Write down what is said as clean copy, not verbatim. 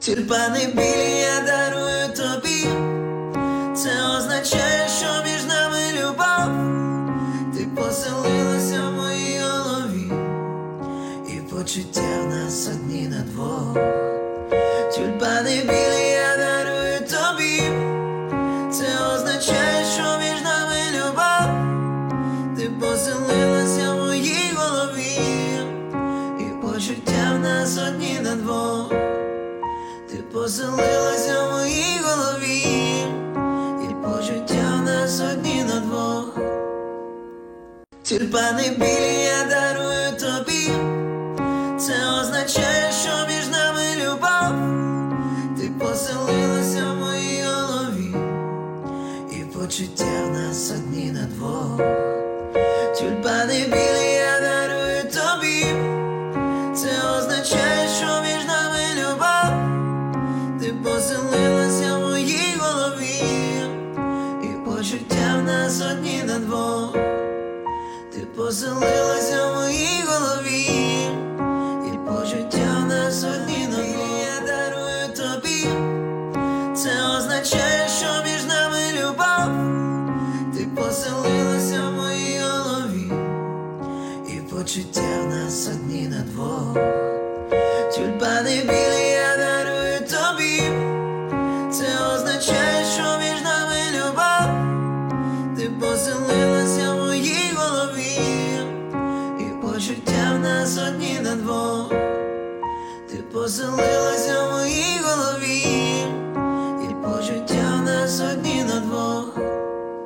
Тюльпани білі я дарую тобі. Це означає, що між нами любов. Ти поселилася в моїй голові, і почуття в нас одні на двох. Тюльпани білі я дарую тобі. Це означає, що між нами любов. Ти поселилася в моїй голові, і почуття в нас одні на двох. Ти поселилася в моїй голові, і почуття в нас одні на двох. Тюльпани білі я дарую тобі. Це означає, що між нами любов. Ти поселилася в моїй голові, і почуття в нас одні на двох. Тюльпани білі я дарую тобі. Це означає, що між нами любов. Ти поселилася в моїй голові, і почуття в нас одні на двох. Ти поселилася в моїй голові, і почуття в нас одні на двох. Я дарую тобі. Це означає, що між нами любов. Ти поселилася в моїй голові, і почуття в нас одні на двох. Тюльпани білі